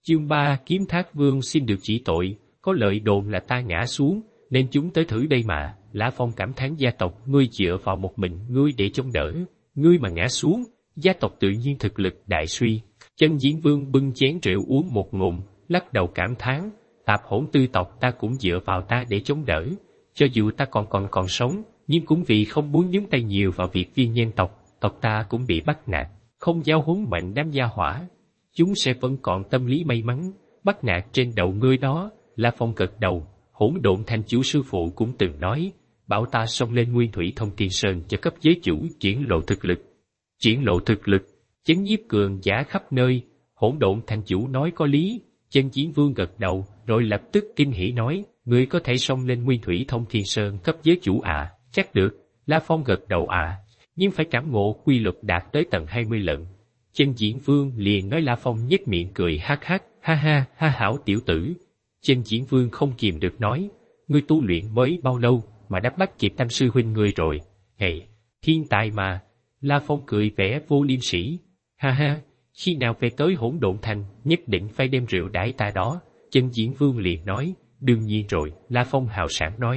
Chương 3 Kiếm Thác Vương xin được chỉ tội, có lợi đồn là ta ngã xuống, nên chúng tới thử đây mà. Lã Phong cảm thán gia tộc, ngươi dựa vào một mình ngươi để chống đỡ, ngươi mà ngã xuống, gia tộc tự nhiên thực lực đại suy. Chân Diễn Vương bưng chén rượu uống một ngụm, lắc đầu cảm thán, tạp hỗn tư tộc ta cũng dựa vào ta để chống đỡ, cho dù ta còn sống, nhưng cũng vì không muốn nhúng tay nhiều vào việc viên nhân tộc ta cũng bị bắt nạt, không giáo huấn mạnh đám gia hỏa, chúng sẽ vẫn còn tâm lý may mắn, bắt nạt trên đầu ngươi đó. La Phong gật đầu, Hỗn Độn Thành chủ sư phụ cũng từng nói, bảo ta xông lên Nguyên Thủy Thông Thiên Sơn cho cấp giới chủ triển lộ thực lực, chấn nhiếp cường giả khắp nơi. Hỗn Độn Thành chủ nói có lý. Chân Diễn Vương gật đầu, rồi lập tức kinh hỉ nói, ngươi có thể xông lên Nguyên Thủy Thông Thiên Sơn cấp giới chủ à? Chắc được. La Phong gật đầu à, nhưng phải cảm ngộ quy luật đạt tới tận 20 lần. Chân Diễn Vương liền nói. La Phong nhếch miệng cười hắc hắc, ha ha hảo tiểu tử. Chân Diễn Vương không kìm được nói, ngươi tu luyện mới bao lâu mà đã bắt kịp Tam sư huynh ngươi rồi? Hey, thiên tài mà. La Phong cười vẻ vô liêm sỉ, ha ha, khi nào về tới Hỗn Độn Thành nhất định phải đem rượu đãi ta đó. Chân Diễn Vương liền nói, đương nhiên rồi. La Phong hào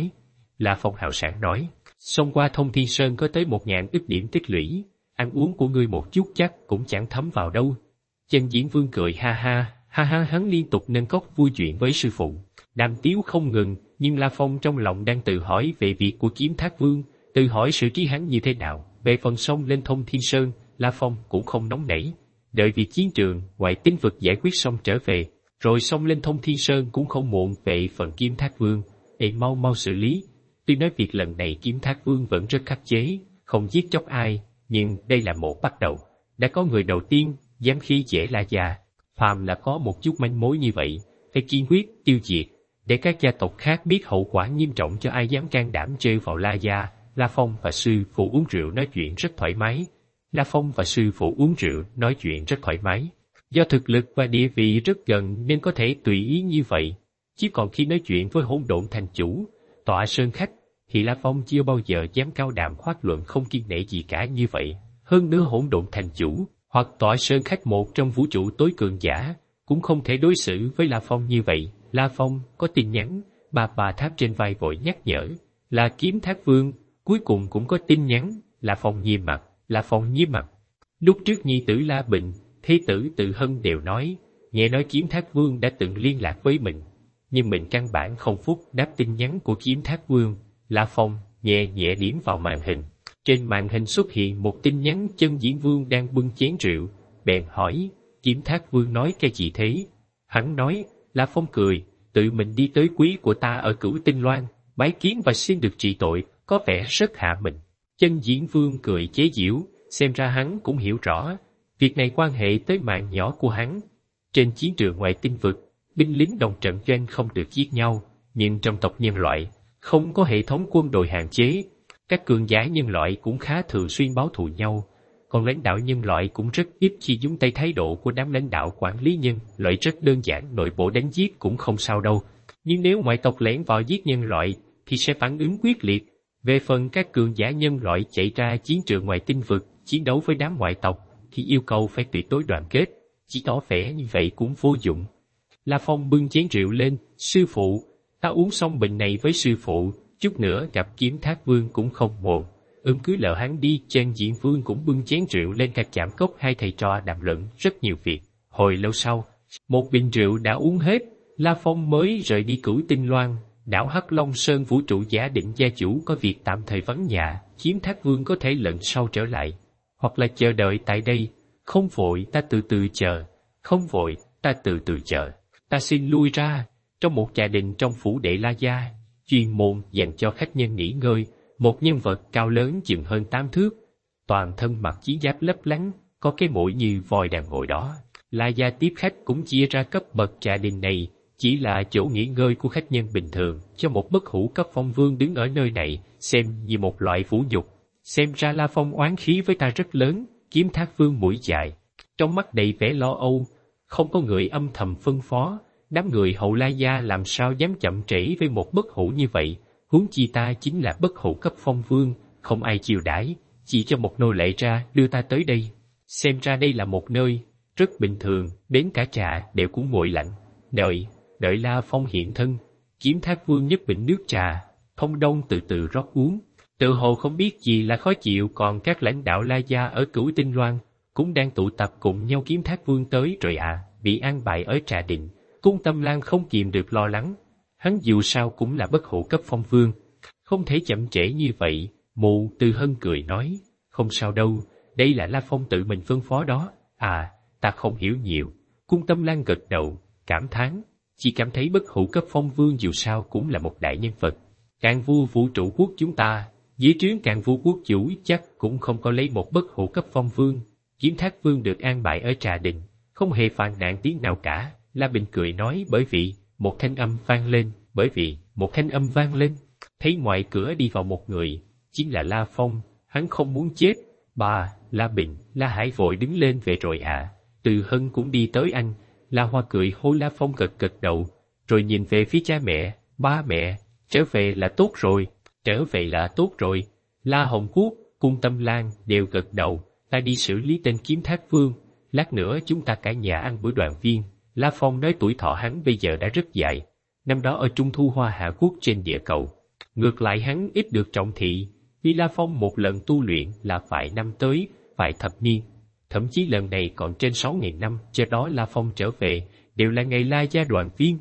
sảng nói, xông qua Thông Thiên Sơn có tới 1000 ức điểm tích lũy, ăn uống của ngươi một chút chắc cũng chẳng thấm vào đâu. Chân Diễn Vương cười ha ha, hắn liên tục nâng cốc vui chuyện với sư phụ, đàm tiếu không ngừng. Nhưng La Phong trong lòng đang tự hỏi về việc của Kiếm Thác Vương, tự hỏi xử trí hắn như thế nào. Về phần xông lên Thông Thiên Sơn, La Phong cũng không nóng nảy, đợi việc chiến trường ngoại tinh vực giải quyết xong trở về, rồi xông lên Thông Thiên Sơn cũng không muộn. Về phần Kiếm Thác Vương, mau xử lý. Tuy nói việc lần này Kiếm Thác Vương vẫn rất khắc chế, không giết chóc ai, nhưng đây là một bắt đầu. Đã có người đầu tiên dám khi dễ La gia, phàm là có một chút manh mối như vậy, phải kiên quyết tiêu diệt, để các gia tộc khác biết hậu quả nghiêm trọng cho ai dám can đảm trêu vào La gia. La Phong và sư phụ uống rượu nói chuyện rất thoải mái. Do thực lực và địa vị rất gần nên có thể tùy ý như vậy. Chứ còn khi nói chuyện với Hỗn Độn Thành chủ, tọa sơn khách, thì La Phong chưa bao giờ dám cao đàm khoác luận không kiêng nể gì cả như vậy. Hơn nữa Hỗn Độn Thành chủ hoặc tọa sơn khách một trong vũ trụ tối cường giả cũng không thể đối xử với La Phong như vậy. La Phong có tin nhắn, bà tháp trên vai vội nhắc nhở, là Kiếm Thác Vương. Cuối cùng cũng có tin nhắn. La Phong nghiêm mặt. Lúc trước nhi tử La bệnh, thế tử Tự Hân đều nói, nghe nói Kiếm Thác Vương đã từng liên lạc với mình, nhưng mình căn bản không phúc đáp tin nhắn của Kiếm Thác Vương. La Phong nhẹ điểm vào màn hình. Trên màn hình xuất hiện một tin nhắn. Chân Diễn Vương đang bưng chén rượu, bèn hỏi, Kiếm Thác Vương nói cái gì thế? Hắn nói. La Phong cười, tự mình đi tới quý của ta ở Cửu Tinh Loan, bái kiến và xin được trị tội, có vẻ rất hạ mình. Chân Diễn Vương cười chế giễu, xem ra hắn cũng hiểu rõ, việc này quan hệ tới mạng nhỏ của hắn. Trên chiến trường ngoài tinh vực, binh lính đồng trận doanh không được giết nhau, nhưng trong tộc nhân loại, không có hệ thống quân đội hạn chế. Các cường giả nhân loại cũng khá thường xuyên báo thù nhau, còn lãnh đạo nhân loại cũng rất ít khi nhúng tay. Thái độ của đám lãnh đạo quản lý nhân loại rất đơn giản, nội bộ đánh giết cũng không sao đâu. Nhưng nếu ngoại tộc lẻn vào giết nhân loại, thì sẽ phản ứng quyết liệt. Về phần các cường giả nhân loại chạy ra chiến trường ngoài tinh vực, chiến đấu với đám ngoại tộc, thì yêu cầu phải tuyệt đối đoàn kết, chỉ tỏ vẻ như vậy cũng vô dụng. La Phong bưng chén rượu lên, sư phụ, ta uống xong bình này với sư phụ, chút nữa gặp Kiếm Thác Vương cũng không muộn. Cứ lờ hắn đi. Chân Diễn Vương cũng bưng chén rượu lên, cạch chạm cốc. Hai thầy trò đàm luận rất nhiều việc. Hồi lâu sau, một bình rượu đã uống hết, La Phong mới rời đi Cửu Tinh Loan. Đảo Hắc Long Sơn vũ trụ giả định gia chủ có việc tạm thời vắng nhà, Kiếm Thác Vương có thể lần sau trở lại, hoặc là chờ đợi tại đây. Không vội, ta từ từ chờ. Ta xin lui ra. Trong một trà đình trong phủ đệ La gia, chuyên môn dành cho khách nhân nghỉ ngơi, một nhân vật cao lớn chừng hơn 8 thước, toàn thân mặc chiến giáp lấp lánh, có cái mũi như voi đang ngồi đó. La gia tiếp khách cũng chia ra cấp bậc. Trà đình này chỉ là chỗ nghỉ ngơi của khách nhân bình thường, cho một bất hủ cấp phong vương đứng ở nơi này xem như một loại vũ nhục. Xem ra La Phong oán khí với ta rất lớn. Kiếm Thác Vương mũi dài, trong mắt đầy vẻ lo âu, không có người âm thầm phân phó, đám người hậu La gia làm sao dám chậm trễ với một bất hủ như vậy. Huống chi ta chính là bất hủ cấp phong vương, không ai chiều đãi, chỉ cho một nô lệ ra đưa ta tới đây. Xem ra đây là một nơi rất bình thường, đến cả trà đều cũng nguội lạnh. Đợi La Phong hiện thân, Kiếm Thác Vương nhấp bình nước trà, Thông Đông từ từ rót uống. Tự hồ không biết gì là khó chịu, còn các lãnh đạo La gia ở Cửu Tinh Loan cũng đang tụ tập cùng nhau. Kiếm Thác Vương tới rồi à, bị an bài ở Trà Định. Cung Tâm Lan không kìm được lo lắng. Hắn dù sao cũng là bất hủ cấp phong vương, không thể chậm trễ như vậy. Mụ Từ Hân cười nói, không sao đâu, đây là La Phong tự mình phân phó đó. À, ta không hiểu nhiều. Cung Tâm Lan gật đầu, cảm thán, chỉ cảm thấy bất hủ cấp phong vương dù sao cũng là một đại nhân vật. Càn Vu vũ trụ quốc chúng ta, dưới trướng Càn Vu quốc chủ chắc cũng không có lấy một bất hủ cấp phong vương. Kiếm Thác Vương được an bài ở Trà Đình, không hề phàn nàn tiếng nào cả. La Bình cười nói, bởi vì một thanh âm vang lên, thấy ngoài cửa đi vào một người, chính là La Phong. Hắn không muốn chết. Bà, La Bình, La Hải vội đứng lên, về rồi à? Từ Hân cũng đi tới anh. La Hoa cười hô. La Phong gật đầu, rồi nhìn về phía cha mẹ. Ba mẹ, trở về là tốt rồi. La Hồng Quốc, Cung Tâm Lan đều gật đầu. Ta đi xử lý tên Kiếm Thác Vương, lát nữa chúng ta cả nhà ăn bữa đoàn viên. La Phong nói tuổi thọ hắn bây giờ đã rất dài, năm đó ở Trung Thu Hoa Hạ Quốc trên địa cầu. Ngược lại hắn ít được trọng thị, vì La Phong một lần tu luyện là phải năm tới, vài thập niên. Thậm chí lần này còn trên 6.000 năm, cho đó La Phong trở về, đều là ngày La gia đoàn viên.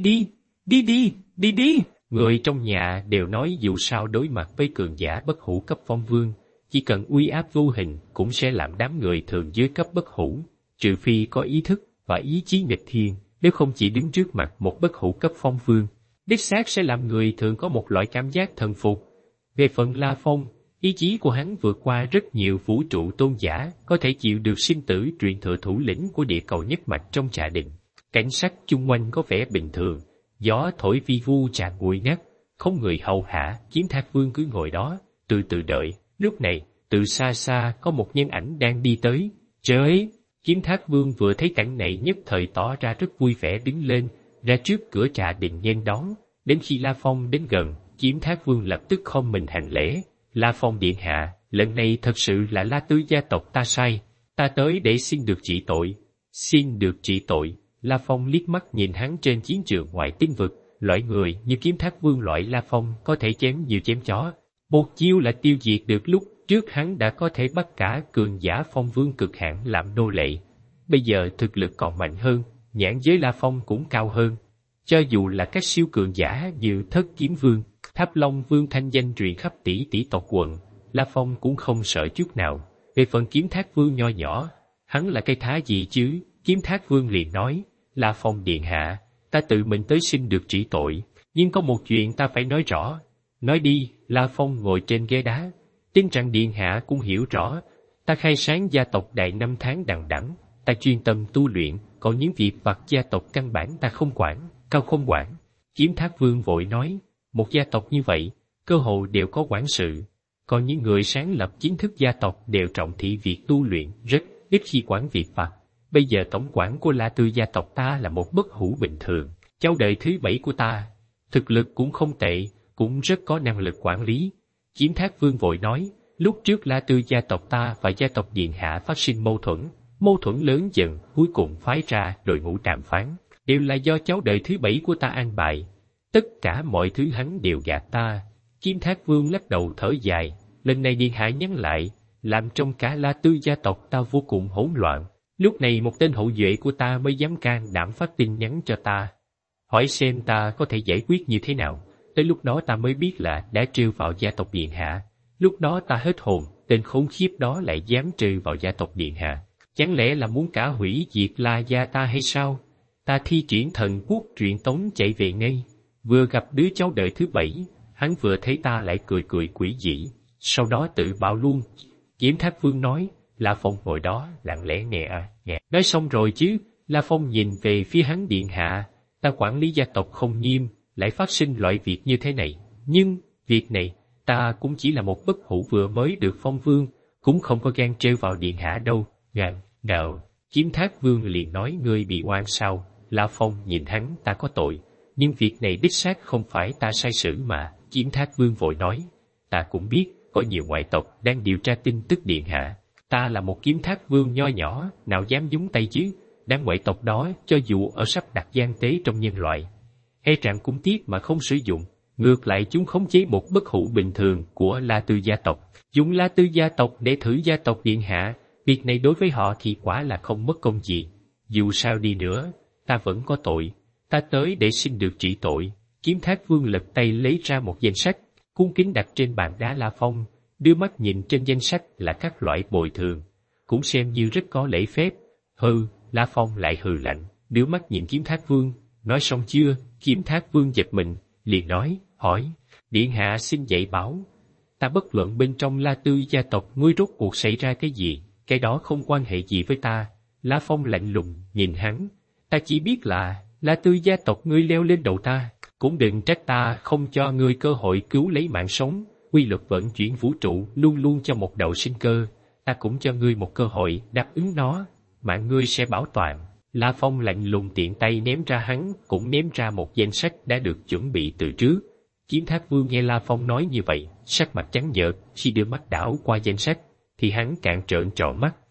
Đi. Người trong nhà đều nói dù sao đối mặt với cường giả bất hủ cấp phong vương, chỉ cần uy áp vô hình cũng sẽ làm đám người thường dưới cấp bất hủ, trừ phi có ý thức và ý chí nghịch thiên, nếu không chỉ đứng trước mặt một bất hủ cấp phong vương, đích xác sẽ làm người thường có một loại cảm giác thần phục. Về phần La Phong, ý chí của hắn vượt qua rất nhiều vũ trụ tôn giả, có thể chịu được sinh tử truyền thừa thủ lĩnh của địa cầu nhất mạch trong Trà Định. Cảnh sắc chung quanh có vẻ bình thường, gió thổi vi vu trà nguội ngắt, không người hầu hạ. Kiếm Thác Vương cứ ngồi đó, từ từ đợi. Lúc này, từ xa xa có một nhân ảnh đang đi tới. Trời! Kiếm Thác Vương vừa thấy cảnh này nhất thời tỏ ra rất vui vẻ, đứng lên, ra trước cửa Trà Đình nghênh đón. Đến khi La Phong đến gần, Kiếm Thác Vương lập tức khom mình hành lễ. La Phong điện hạ, lần này thật sự là La Tư gia tộc ta sai, ta tới để xin được trị tội. Xin được trị tội? La Phong liếc mắt nhìn hắn. Trên chiến trường ngoại tinh vực, loại người như Kiếm Thác Vương loại La Phong có thể chém như chém chó, một chiêu là tiêu diệt được. Lúc trước hắn đã có thể bắt cả cường giả phong vương cực hạn làm nô lệ, bây giờ thực lực còn mạnh hơn, nhãn giới La Phong cũng cao hơn. Cho dù là các siêu cường giả như Thất Kiếm Vương, Tháp Long Vương thanh danh truyền khắp tỷ tỷ tộc quận, La Phong cũng không sợ chút nào. Về phần Kiếm Thác Vương nho nhỏ, hắn là cây thá gì chứ? Kiếm Thác Vương liền nói, La Phong điện hạ, ta tự mình tới xin được trị tội, nhưng có một chuyện ta phải nói rõ. Nói đi. La Phong ngồi trên ghế đá. Tin rằng điện hạ cũng hiểu rõ, ta khai sáng gia tộc đại 5 tháng đằng đẵng, ta chuyên tâm tu luyện, còn những việc vặt gia tộc căn bản ta không quản, cao không quản. Kiếm Thác Vương vội nói, một gia tộc như vậy, cơ hồ đều có quản sự, còn những người sáng lập chính thức gia tộc đều trọng thị việc tu luyện, rất ít khi quản việc vặt. Bây giờ tổng quản của La Tư gia tộc ta là một bất hủ bình thường, cháu đời thứ 7 của ta, thực lực cũng không tệ, cũng rất có năng lực quản lý. Kiếm Thác Vương vội nói, lúc trước La Tư gia tộc ta và gia tộc điện hạ phát sinh mâu thuẫn lớn dần, cuối cùng phái ra đội ngũ đàm phán, đều là do cháu đời thứ 7 của ta an bài. Tất cả mọi thứ hắn đều gạt ta. Kiếm Thác Vương lắc đầu thở dài, lần này điện hạ nhắn lại, làm trong cả La Tư gia tộc ta vô cùng hỗn loạn. Lúc này một tên hậu duệ của ta mới dám can đảm phát tin nhắn cho ta, hỏi xem ta có thể giải quyết như thế nào. Tới lúc đó ta mới biết là đã trêu vào gia tộc điện hạ. Lúc đó ta hết hồn, tên khốn khiếp đó lại dám trêu vào gia tộc điện hạ. Chẳng lẽ là muốn cả hủy diệt La gia ta hay sao? Ta thi triển thần quốc truyền tống chạy về ngay. Vừa gặp đứa cháu đời thứ 7, hắn vừa thấy ta lại cười quỷ dị, sau đó tự bạo luôn. Kiếm Thác Vương nói, La Phong ngồi đó lặng lẽ nghe. Nói xong rồi chứ? La Phong nhìn về phía hắn, điện hạ, ta quản lý gia tộc không nghiêm, lại phát sinh loại việc như thế này. Nhưng, việc này, ta cũng chỉ là một bất hủ vừa mới được phong vương, cũng không có gan trêu vào điện hạ đâu. Nào, Kiếm Thác Vương liền nói, ngươi bị oan sao? La Phong nhìn hắn, ta có tội, nhưng việc này đích xác không phải ta sai sử mà. Kiếm Thác Vương vội nói, ta cũng biết, có nhiều ngoại tộc đang điều tra tin tức điện hạ, Ta là một kiếm thác vương nho nhỏ, nào dám nhúng tay chứ? Đám ngoại tộc đó, cho dù ở sắp đặt gian tế trong nhân loại, e rằng cũng tiếc mà không sử dụng. Ngược lại chúng khống chế một bất hủ bình thường của La Tư gia tộc, dùng La Tư gia tộc để thử gia tộc điện hạ. Việc này đối với họ thì quả là không mất công gì. Dù sao đi nữa, ta vẫn có tội. Ta tới để xin được trị tội. Kiếm thác vương lật tay lấy ra một danh sách, cung kính đặt trên bàn đá La Phong, đưa mắt nhìn trên danh sách là các loại bồi thường, cũng xem như rất có lễ phép. Hừ, La Phong lại hừ lạnh, đưa mắt nhìn kiếm thác vương. Nói xong chưa? Kiếm thác vương giật mình, liền nói, hỏi, điện hạ xin dạy bảo. Ta bất luận bên trong La Tư gia tộc ngươi rốt cuộc xảy ra cái gì, cái đó không quan hệ gì với ta. La Phong lạnh lùng nhìn hắn, ta chỉ biết là La Tư gia tộc ngươi leo lên đầu ta, cũng đừng trách ta không cho ngươi cơ hội cứu lấy mạng sống. Quy luật vận chuyển vũ trụ luôn luôn cho một đầu sinh cơ, ta cũng cho ngươi một cơ hội đáp ứng nó, mạng ngươi sẽ bảo toàn. La Phong lạnh lùng tiện tay ném ra hắn, cũng ném ra một danh sách đã được chuẩn bị từ trước. Kiếm thác vương nghe La Phong nói như vậy, sắc mặt trắng nhợt, khi đưa mắt đảo qua danh sách, thì hắn càng trợn tròn mắt.